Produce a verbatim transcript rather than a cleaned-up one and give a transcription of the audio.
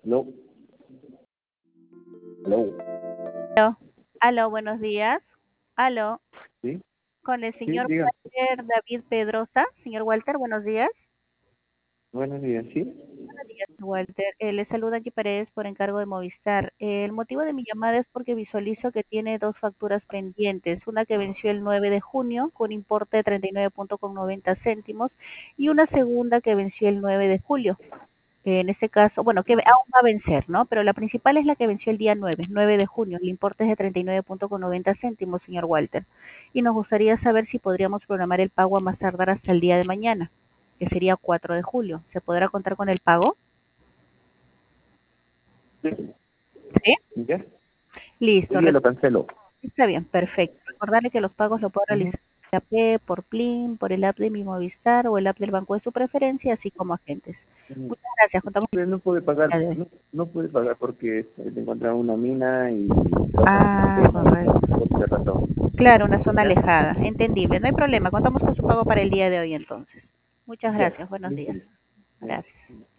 Aló, aló, Aló, aló, buenos días. Aló, ¿sí? con el Sí, señor diga. Walter David Pedrosa. Señor Walter, buenos días. Buenos días, ¿sí? Buenos días, Walter. Eh, le saluda aquí Paredes por encargo de Movistar. Eh, el motivo de mi llamada es porque visualizo que tiene dos facturas pendientes, una que venció el nueve de junio con importe de treinta y nueve punto noventa céntimos y una segunda que venció el nueve de julio. Eh, en este caso, bueno, que aún va a vencer, ¿no? Pero la principal es la que venció el día nueve, nueve de junio. El importe es de treinta y nueve punto noventa céntimos, señor Walter. Y nos gustaría saber si podríamos programar el pago a más tardar hasta el día de mañana, que sería cuatro de julio. ¿Se podrá contar con el pago? Sí. Sí. ¿Ya? Hoy Listo, día re- lo cancelo. está bien, perfecto. Recordarle que los pagos lo puedo Ujú. realizar por A P, por Plin, por el app de mi Movistar o el app del banco de su preferencia, así como agentes. Ujú. Muchas gracias. Contamos Pero no puede pagar, con el día de hoy. no, no puede pagar porque este, se encuentra una mina y cosas así Ah, que no, no, correcto. por esa razón. Claro, una zona ¿Ya? alejada, entendible. No hay problema, contamos con su pago para el día de hoy entonces. Muchas Ya. gracias, buenos días. Listo. Gracias.